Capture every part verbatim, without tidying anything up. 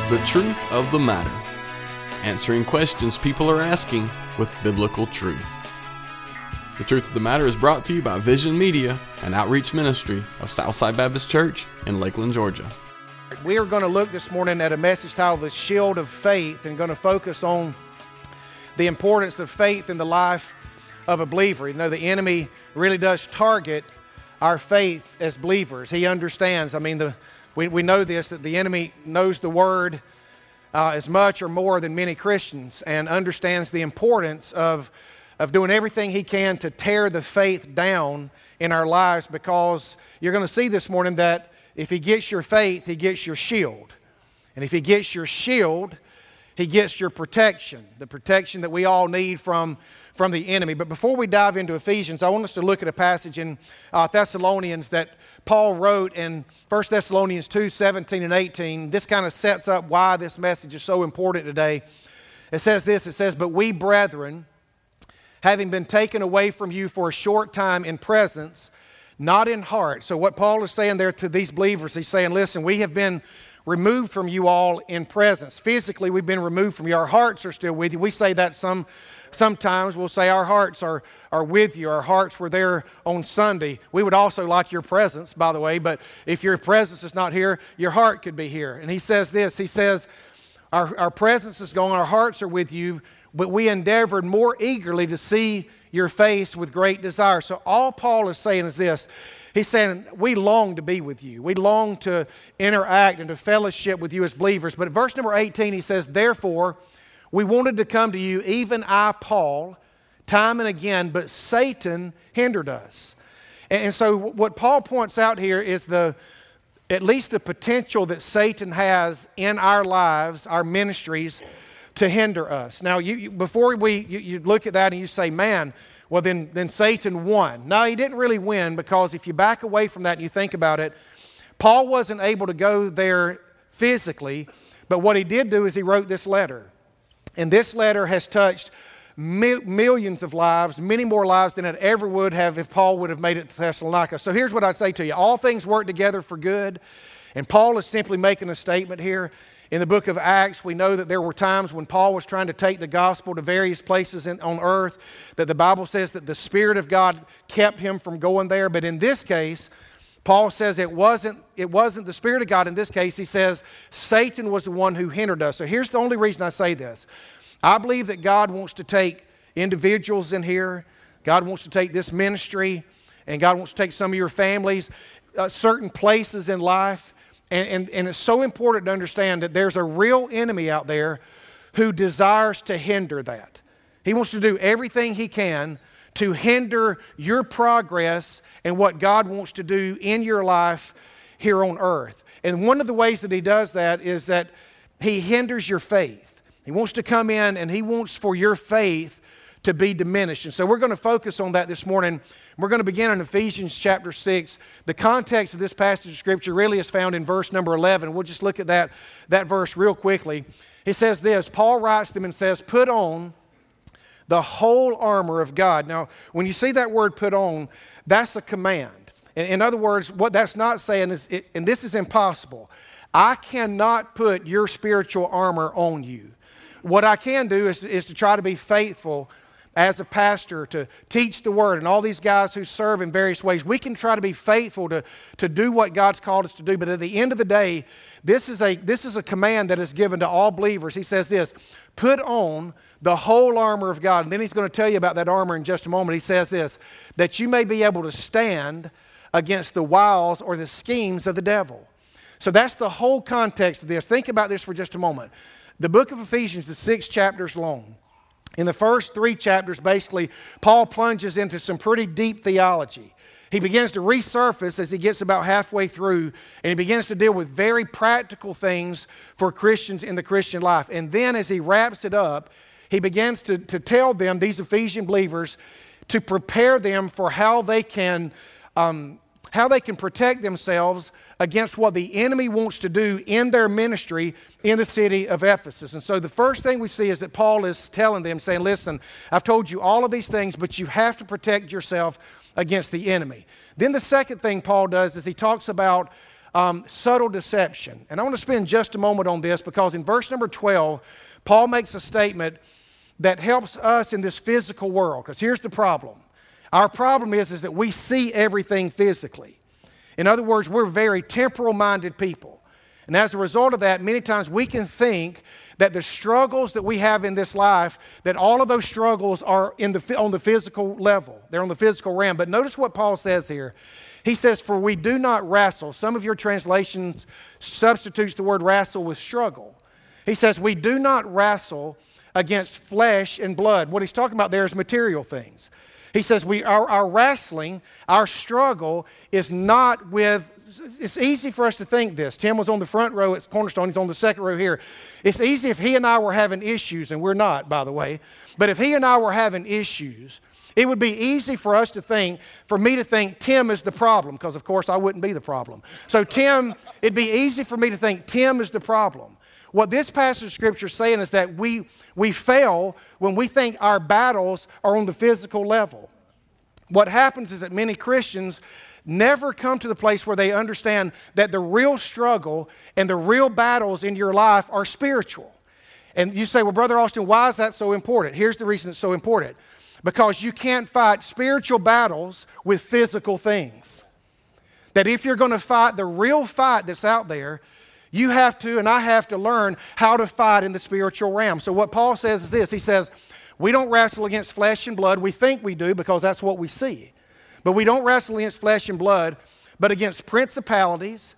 The truth of the matter. Answering questions people are asking with biblical truth. The Truth of the Matter is brought to you by Vision Media, an outreach ministry of Southside Baptist Church in Lakeland, Georgia. We are going to look this morning at a message titled The Shield of Faith, and going to focus on the importance of faith in the life of a believer. You know, the enemy really does target our faith as believers. He understands, I mean, the we, we know this, that the enemy knows the Word uh, as much or more than many Christians, and understands the importance of, of doing everything he can to tear the faith down in our lives, because you're going to see this morning that if he gets your faith, he gets your shield. And if he gets your shield, he gets your protection, the protection that we all need from, from the enemy. But before we dive into Ephesians, I want us to look at a passage in uh, Thessalonians that Paul wrote in First Thessalonians two, seventeen and eighteen. This kind of sets up why this message is so important today. It says this, it says, "But we, brethren, having been taken away from you for a short time in presence, not in heart." So what Paul is saying there to these believers, he's saying, listen, we have been removed from you all in presence. Physically, we've been removed from you. Our hearts are still with you. We say that some sometimes. We'll say our hearts are, are with you. Our hearts were there on Sunday. We would also like your presence, by the way, but if your presence is not here, your heart could be here. And he says this, he says, our, our presence is gone, our hearts are with you, but we endeavored more eagerly to see your face with great desire. So all Paul is saying is this. He's saying, we long to be with you. We long to interact and to fellowship with you as believers. But at verse number eighteen, he says, "Therefore, we wanted to come to you, even I, Paul, time and again, but Satan hindered us." And, and so what Paul points out here is the, at least the potential that Satan has in our lives, our ministries, to hinder us. Now, you, you, before we you, you look at that and you say, man, well then, then Satan won. No, he didn't really win, because if you back away from that and you think about it, Paul wasn't able to go there physically, but what he did do is he wrote this letter. And this letter has touched mi- millions of lives, many more lives than it ever would have if Paul would have made it to Thessalonica. So here's what I'd say to you. All things work together for good. And Paul is simply making a statement here. In the book of Acts, we know that there were times when Paul was trying to take the gospel to various places in, on earth, that the Bible says that the Spirit of God kept him from going there. But in this case, Paul says it wasn't, it wasn't the Spirit of God. In this case, he says Satan was the one who hindered us. So here's the only reason I say this. I believe that God wants to take individuals in here. God wants to take this ministry, and God wants to take some of your families, uh, certain places in life. And, and, and it's so important to understand that there's a real enemy out there who desires to hinder that. He wants to do everything he can to hinder your progress and what God wants to do in your life here on earth. And one of the ways that he does that is that he hinders your faith. He wants to come in and he wants for your faith to be diminished. And so we're going to focus on that this morning. We're going to begin in Ephesians chapter six. The context of this passage of Scripture really is found in verse number eleven. We'll just look at that, that verse real quickly. It says this, Paul writes them and says, "Put on the whole armor of God." Now, when you see that word "put on," that's a command. In, in other words, what that's not saying is, it, and this is impossible, I cannot put your spiritual armor on you. What I can do is, is to try to be faithful as a pastor, to teach the Word, and all these guys who serve in various ways. We can try to be faithful to, to do what God's called us to do, but at the end of the day, this is a this is a command that is given to all believers. He says this, "Put on the whole armor of God." And then he's going to tell you about that armor in just a moment. He says this, "that you may be able to stand against the wiles or the schemes of the devil." So that's the whole context of this. Think about this for just a moment. The book of Ephesians is six chapters long. In the first three chapters, basically, Paul plunges into some pretty deep theology. He begins to resurface as he gets about halfway through, and he begins to deal with very practical things for Christians in the Christian life. And then as he wraps it up, he begins to, to tell them, these Ephesian believers, to prepare them for how they can um, how they can protect themselves against what the enemy wants to do in their ministry in the city of Ephesus. And so the first thing we see is that Paul is telling them, saying, listen, I've told you all of these things, but you have to protect yourself against the enemy. Then the second thing Paul does is he talks about um, subtle deception. And I want to spend just a moment on this because in verse number twelve, Paul makes a statement that helps us in this physical world. Because here's the problem. Our problem is, is that we see everything physically. In other words, we're very temporal-minded people. And as a result of that, many times we can think that the struggles that we have in this life, that all of those struggles are in the, on the physical level. They're on the physical realm. But notice what Paul says here. He says, for we do not wrestle. Some of your translations substitutes the word wrestle with struggle. He says, we do not wrestle against flesh and blood. What he's talking about there is material things. He says, we our, our wrestling, our struggle is not with, it's easy for us to think this. Tim was on the front row at Cornerstone. He's on the second row here. It's easy if he and I were having issues, and we're not, by the way, but if he and I were having issues, it would be easy for us to think, for me to think Tim is the problem, because of course I wouldn't be the problem. So Tim, it'd be easy for me to think Tim is the problem. What this passage of Scripture is saying is that we, we fail when we think our battles are on the physical level. What happens is that many Christians never come to the place where they understand that the real struggle and the real battles in your life are spiritual. And you say, well, Brother Austin, why is that so important? Here's the reason it's so important. Because you can't fight spiritual battles with physical things. That if you're going to fight the real fight that's out there, you have to, and I have to learn how to fight in the spiritual realm. So what Paul says is this. He says, we don't wrestle against flesh and blood. We think we do because that's what we see. But we don't wrestle against flesh and blood, but against principalities,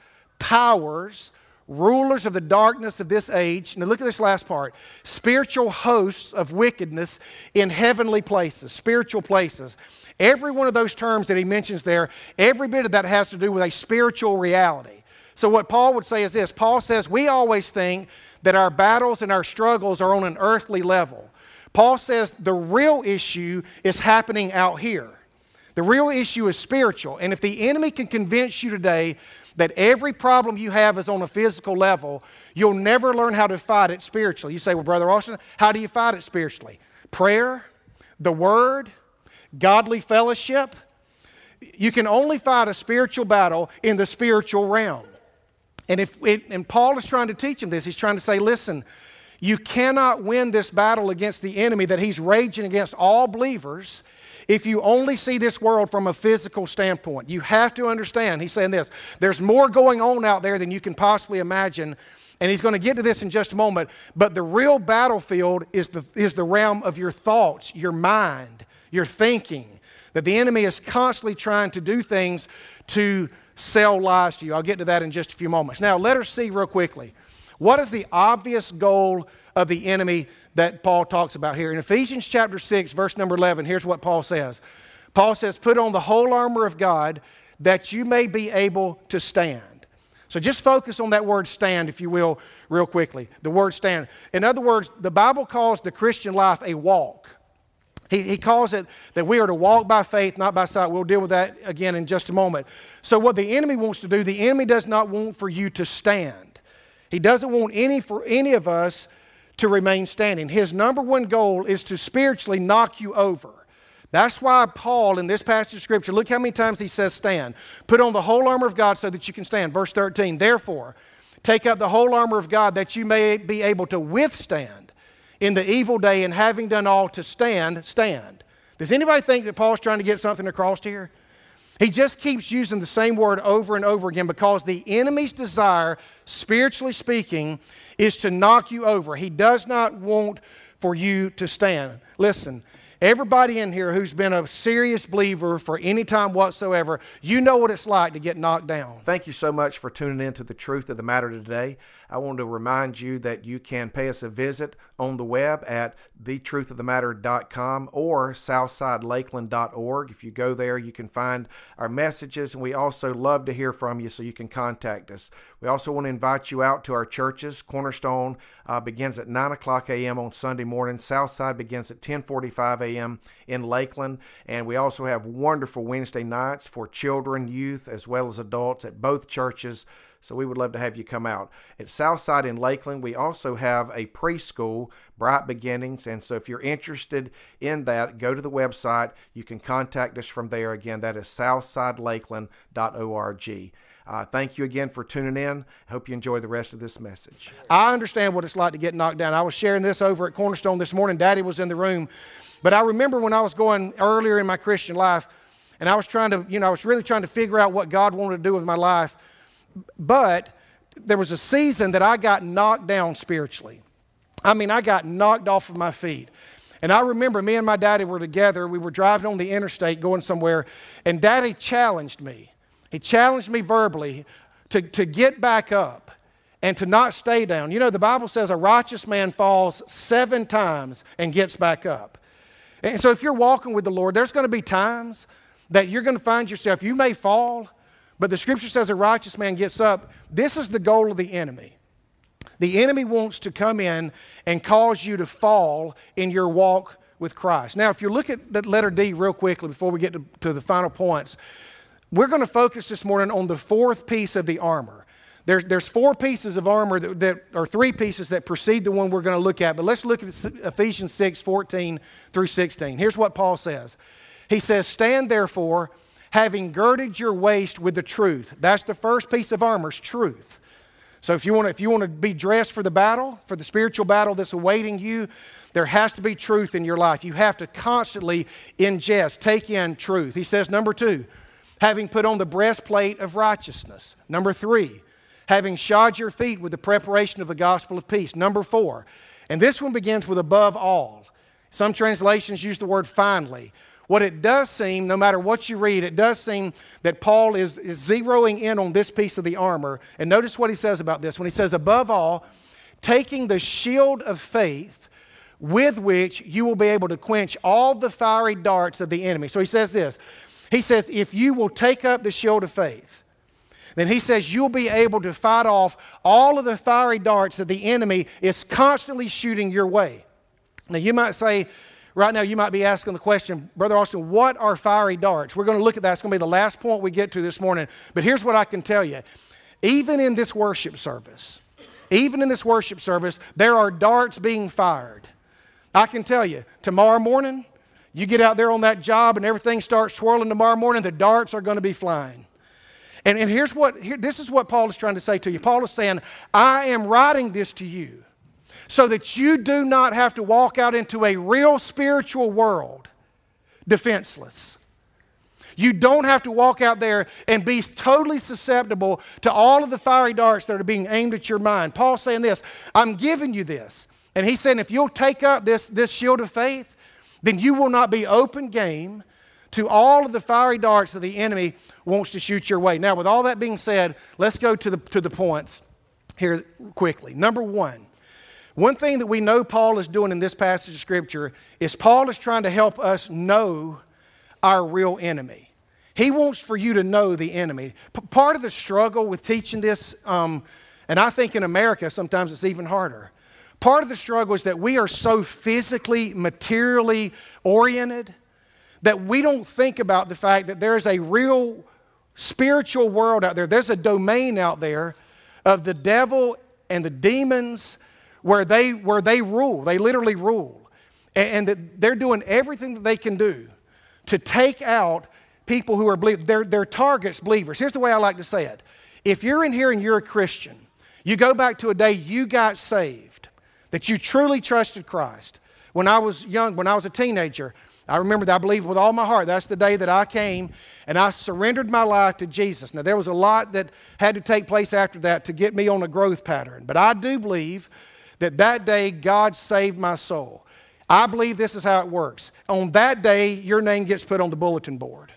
powers, rulers of the darkness of this age. Now look at this last part. Spiritual hosts of wickedness in heavenly places, spiritual places. Every one of those terms that he mentions there, every bit of that has to do with a spiritual reality. So what Paul would say is this. Paul says we always think that our battles and our struggles are on an earthly level. Paul says the real issue is happening out here. The real issue is spiritual. And if the enemy can convince you today that every problem you have is on a physical level, you'll never learn how to fight it spiritually. You say, well, Brother Austin, how do you fight it spiritually? Prayer, the Word, godly fellowship. You can only fight a spiritual battle in the spiritual realm. And if it, and Paul is trying to teach him this. He's trying to say, listen, you cannot win this battle against the enemy that he's raging against all believers if you only see this world from a physical standpoint. You have to understand, he's saying this, there's more going on out there than you can possibly imagine. And he's going to get to this in just a moment. But the real battlefield is the, is the realm of your thoughts, your mind, your thinking. That the enemy is constantly trying to do things to sell lies to you. I'll get to that in just a few moments. Now, let us see real quickly. What is the obvious goal of the enemy that Paul talks about here? In Ephesians chapter six, verse number eleven, here's what Paul says. Paul says, put on the whole armor of God that you may be able to stand. So just focus on that word stand, if you will, real quickly. The word stand. In other words, the Bible calls the Christian life a walk. He, he calls it that we are to walk by faith, not by sight. We'll deal with that again in just a moment. So what the enemy wants to do, the enemy does not want for you to stand. He doesn't want any for any of us to remain standing. His number one goal is to spiritually knock you over. That's why Paul, in this passage of Scripture, look how many times he says stand. Put on the whole armor of God so that you can stand. Verse thirteen, therefore, take up the whole armor of God that you may be able to withstand in the evil day, and having done all to stand, stand. Does anybody think that Paul's trying to get something across here? He just keeps using the same word over and over again because the enemy's desire, spiritually speaking, is to knock you over. He does not want for you to stand. Listen, everybody in here who's been a serious believer for any time whatsoever, you know what it's like to get knocked down. Thank you so much for tuning in to The Truth of the Matter today. I want to remind you that you can pay us a visit on the web at the truth of the matter dot com or southside lakeland dot org. If you go there, you can find our messages, and we also love to hear from you, so you can contact us. We also want to invite you out to our churches. Cornerstone uh, begins at nine o'clock a.m. on Sunday morning. Southside begins at ten forty-five a.m. in Lakeland. And we also have wonderful Wednesday nights for children, youth, as well as adults at both churches. So we would love to have you come out. At Southside in Lakeland, we also have a preschool, Bright Beginnings. And so if you're interested in that, go to the website. You can contact us from there. Again, that is southside lakeland dot org. Uh, thank you again for tuning in. I hope you enjoy the rest of this message. I understand what it's like to get knocked down. I was sharing this over at Cornerstone this morning. Daddy was in the room. But I remember when I was going earlier in my Christian life, and I was trying to, you know, I was really trying to figure out what God wanted to do with my life. But there was a season that I got knocked down spiritually. I mean, I got knocked off of my feet. And I remember me and my daddy were together. We were driving on the interstate going somewhere, and Daddy challenged me. He challenged me verbally to, to get back up and to not stay down. You know, the Bible says a righteous man falls seven times and gets back up. And so if you're walking with the Lord, there's going to be times that you're going to find yourself, you may fall, but the Scripture says a righteous man gets up. This is the goal of the enemy. The enemy wants to come in and cause you to fall in your walk with Christ. Now, if you look at that letter D real quickly before we get to, to the final points, we're going to focus this morning on the fourth piece of the armor. There's, there's four pieces of armor, that, that or three pieces that precede the one we're going to look at. But let's look at Ephesians six, fourteen through sixteen. Here's what Paul says. He says, "Stand therefore, having girded your waist with the truth." That's the first piece of armor, is truth. So if you want to, if you want to be dressed for the battle, for the spiritual battle that's awaiting you, there has to be truth in your life. You have to constantly ingest, take in truth. He says, number two, having put on the breastplate of righteousness. Number three, having shod your feet with the preparation of the gospel of peace. Number four, and this one begins with above all. Some translations use the word finally. What it does seem, no matter what you read, it does seem that Paul is, is zeroing in on this piece of the armor. And notice what he says about this. When he says, above all, taking the shield of faith with which you will be able to quench all the fiery darts of the enemy. So he says this. He says, if you will take up the shield of faith, then he says you'll be able to fight off all of the fiery darts that the enemy is constantly shooting your way. Now you might say, right now, you might be asking the question, Brother Austin, what are fiery darts? We're going to look at that. It's going to be the last point we get to this morning. But here's what I can tell you. Even in this worship service, even in this worship service, there are darts being fired. I can tell you, tomorrow morning, you get out there on that job and everything starts swirling tomorrow morning, the darts are going to be flying. And, and here's what, here, this is what Paul is trying to say to you. Paul is saying, I am writing this to you so that you do not have to walk out into a real spiritual world defenseless. You don't have to walk out there and be totally susceptible to all of the fiery darts that are being aimed at your mind. Paul's saying this, I'm giving you this. And he's saying if you'll take up this, this shield of faith, then you will not be open game to all of the fiery darts that the enemy wants to shoot your way. Now, with all that being said, let's go to the, to the points here quickly. Number one, one thing that we know Paul is doing in this passage of Scripture is Paul is trying to help us know our real enemy. He wants for you to know the enemy. P- part of the struggle with teaching this, um, and I think in America sometimes it's even harder, part of the struggle is that we are so physically, materially oriented that we don't think about the fact that there is a real spiritual world out there. There's a domain out there of the devil and the demons where they where they rule. They literally rule. And, and that they're doing everything that they can do to take out people who are believers. They're, they're targets, believers. Here's the way I like to say it. If you're in here and you're a Christian, you go back to a day you got saved, that you truly trusted Christ. When I was young, when I was a teenager, I remember that I believed with all my heart. That's the day that I came and I surrendered my life to Jesus. Now, there was a lot that had to take place after that to get me on a growth pattern. But I do believe that that day God saved my soul. I believe this is how it works. On that day, your name gets put on the bulletin board,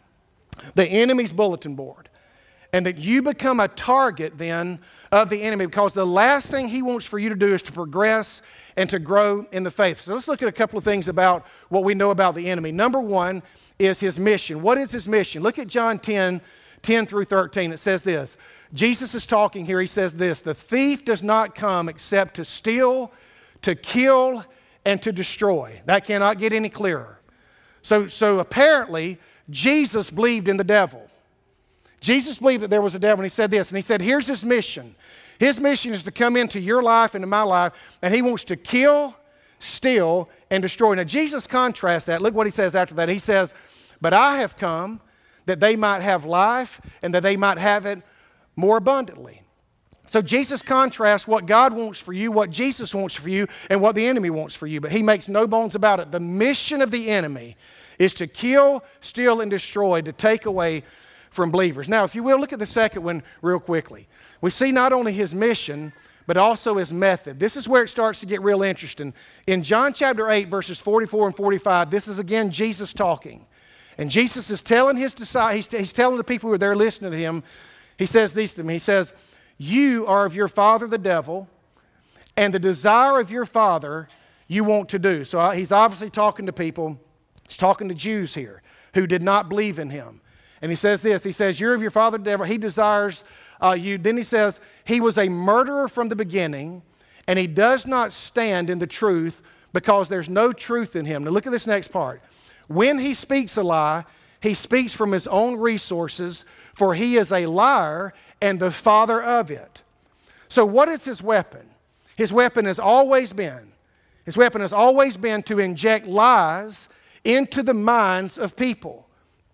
the enemy's bulletin board. And that you become a target then of the enemy, because the last thing he wants for you to do is to progress and to grow in the faith. So let's look at a couple of things about what we know about the enemy. Number one is his mission. What is his mission? Look at John ten, ten through thirteen. It says this. Jesus is talking here. He says this, the thief does not come except to steal, to kill, and to destroy. That cannot get any clearer. So, so apparently, Jesus believed in the devil. Jesus believed that there was a devil, and he said this, and he said, here's his mission. His mission is to come into your life, into my life, and he wants to kill, steal, and destroy. Now, Jesus contrasts that. Look what he says after that. He says, but I have come that they might have life, and that they might have it more abundantly. So Jesus contrasts what God wants for you, what Jesus wants for you, and what the enemy wants for you. But he makes no bones about it. The mission of the enemy is to kill, steal, and destroy, to take away from believers. Now, if you will, look at the second one real quickly. We see not only his mission, but also his method. This is where it starts to get real interesting. In John chapter eight, verses forty-four and forty-five, this is again Jesus talking. And Jesus is telling his disciples, he's, he's telling the people who are there listening to him, he says these to them. He says, you are of your father the devil, and the desire of your father you want to do. So he's obviously talking to people. He's talking to Jews here who did not believe in him. And he says this, he says, you're of your father the devil, he desires uh, you. Then he says, he was a murderer from the beginning, and he does not stand in the truth because there's no truth in him. Now look at this next part. When he speaks a lie, he speaks from his own resources, for he is a liar and the father of it. So what is his weapon? His weapon has always been, his weapon has always been to inject lies into the minds of people.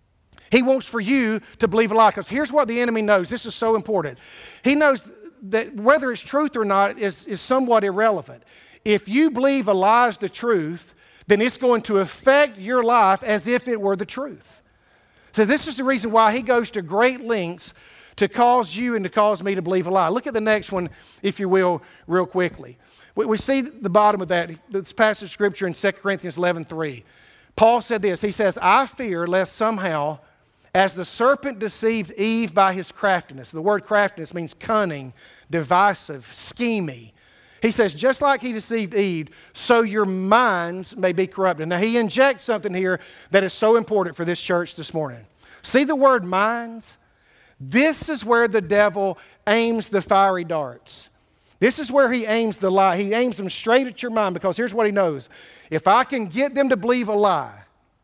He wants for you to believe a lie. Because here's what the enemy knows. This is so important. He knows that whether it's truth or not is, is somewhat irrelevant. If you believe a lie is the truth, then it's going to affect your life as if it were the truth. So this is the reason why he goes to great lengths to cause you and to cause me to believe a lie. Look at the next one, if you will, real quickly. We, we see the bottom of that, this passage of Scripture in Second Corinthians eleven three. Paul said this, he says, I fear lest somehow, as the serpent deceived Eve by his craftiness. The word craftiness means cunning, divisive, scheming. He says, just like he deceived Eve, so your minds may be corrupted. Now he injects something here that is so important for this church this morning. See the word minds? This is where the devil aims the fiery darts. This is where he aims the lie. He aims them straight at your mind because here's what he knows. If I can get them to believe a lie,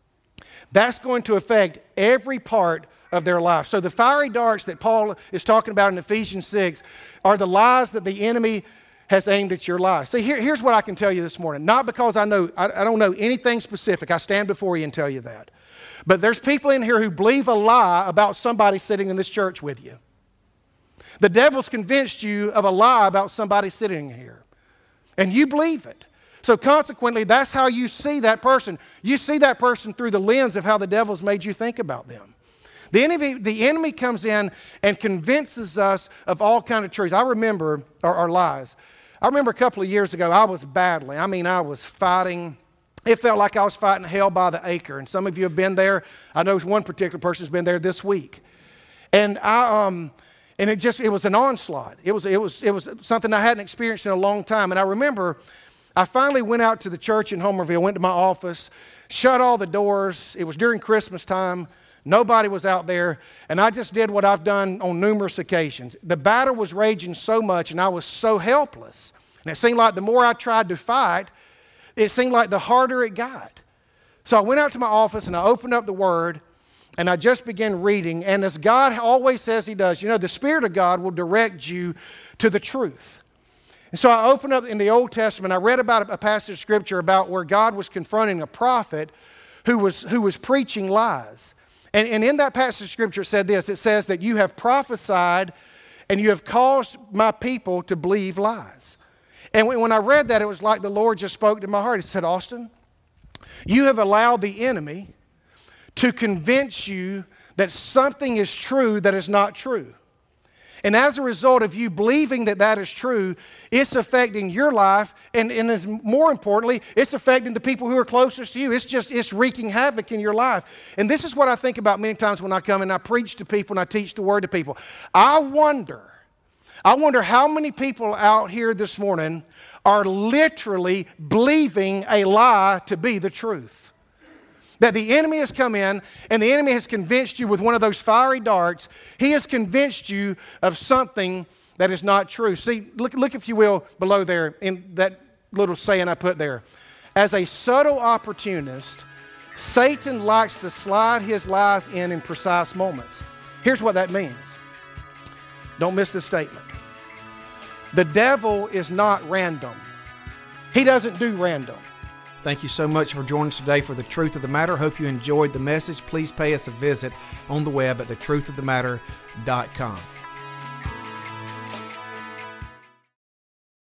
that's going to affect every part of their life. So the fiery darts that Paul is talking about in Ephesians six are the lies that the enemy has aimed at your life. See, here, here's what I can tell you this morning. Not because I know, I, I don't know anything specific. I stand before you and tell you that. But there's people in here who believe a lie about somebody sitting in this church with you. The devil's convinced you of a lie about somebody sitting here. And you believe it. So consequently, that's how you see that person. You see that person through the lens of how the devil's made you think about them. The enemy, the enemy comes in and convinces us of all kinds of truths. I remember, or, or lies. I remember a couple of years ago, I was battling. I mean, I was fighting. It felt like I was fighting hell by the acre. And some of you have been there. I know one particular person's been there this week. And I, um, and it just, it was an onslaught. It was, it was, it was something I hadn't experienced in a long time. And I remember I finally went out to the church in Homerville, went to my office, shut all the doors. It was during Christmas time. Nobody was out there, and I just did what I've done on numerous occasions. The battle was raging so much, and I was so helpless. And it seemed like the more I tried to fight, it seemed like the harder it got. So I went out to my office, and I opened up the Word, and I just began reading. And as God always says He does, you know, the Spirit of God will direct you to the truth. And so I opened up in the Old Testament, I read about a passage of Scripture about where God was confronting a prophet who was, who was preaching lies. And, and in that passage of Scripture it said this, it says that you have prophesied and you have caused my people to believe lies. And when, when I read that, it was like the Lord just spoke to my heart. He said, Austin, you have allowed the enemy to convince you that something is true that is not true. And as a result of you believing that that is true, it's affecting your life, and, and as more importantly, it's affecting the people who are closest to you. It's just, it's wreaking havoc in your life. And this is what I think about many times when I come and I preach to people and I teach the Word to people. I wonder, I wonder how many people out here this morning are literally believing a lie to be the truth. That the enemy has come in and the enemy has convinced you with one of those fiery darts. He has convinced you of something that is not true. See, look, look if you will, below there in that little saying I put there. As a subtle opportunist, Satan likes to slide his lies in in precise moments. Here's what that means. Don't miss this statement. The devil is not random. He doesn't do random. Thank you so much for joining us today for The Truth of the Matter. Hope you enjoyed the message. Please pay us a visit on the web at the truth of the matter dot com.